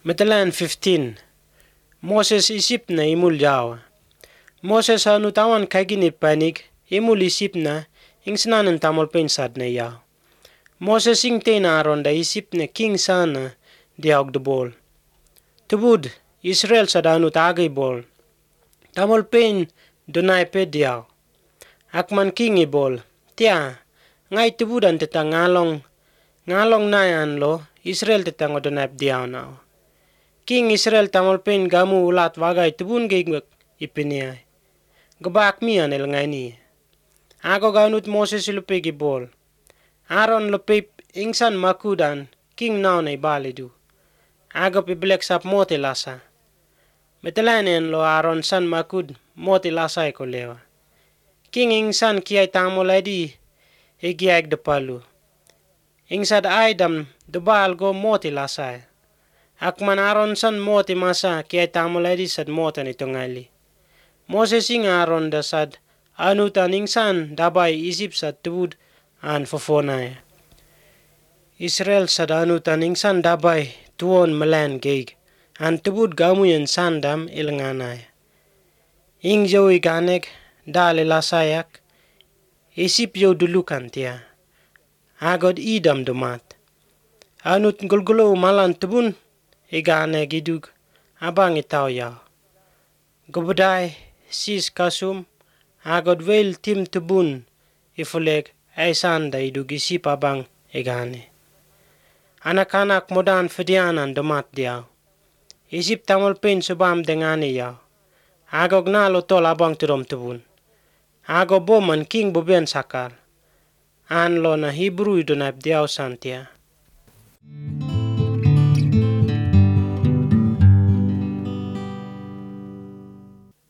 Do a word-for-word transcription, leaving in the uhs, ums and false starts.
Matalan fifteen. Moses isip na imul jawa. Moses anu tawan kaginit panik imul isip na ing sananan tamol pensad na yaw. Moses ing tena aron da isip na king sana diaog de bol. Tubud Israel sada anu tagay bol. Tamol pen donay pe diaw. Akman king i bol. Tia ngay tubudan teta ngalong ngalong nayan lo Israel teta ngodonay diaw nao. King Israel tamol pen gamu ulat wagay tubun gigmak ipiniay. Gabak miyan el ngay ni. Ako ganut Moses ilupig ibol. Aaron lupip ingsan makudan king naon ay balidu. Ako pibilek sap moti lasa. Metelanen lo Aaron san makud moti lasa ko lewa. King ingsan kiay tamol ay di igiag de palu. Ingsad ay dam debal go moti lasa. Akman Aaron san moti masa kiay tamol ay di sad motan ito ngali. Moses ing Aaron dasad anutan ingsan dabay isip sad tubud an fofonay. Israel sad anutan ingsan dabay tuon malan gig. An tubud gamuyan sandam ilanganay. Ing jawi ganek dali lasayak. Isip yaw dulukan tiya. Agod idam dumat. Anut gulgulo malan tubun igane gidug abang itaw yaw. Gubaday sis kasum agod wel tim tubun ifuleg ay sanda idug isip abang igane. Anak-anak modan fedianan dumat diaw. Isip tamol pen subam dengani yaw. Agog nalo tol abang tudom tubun. Ago boman king buben sakal. An lo na Hebrew idunap diaw santia.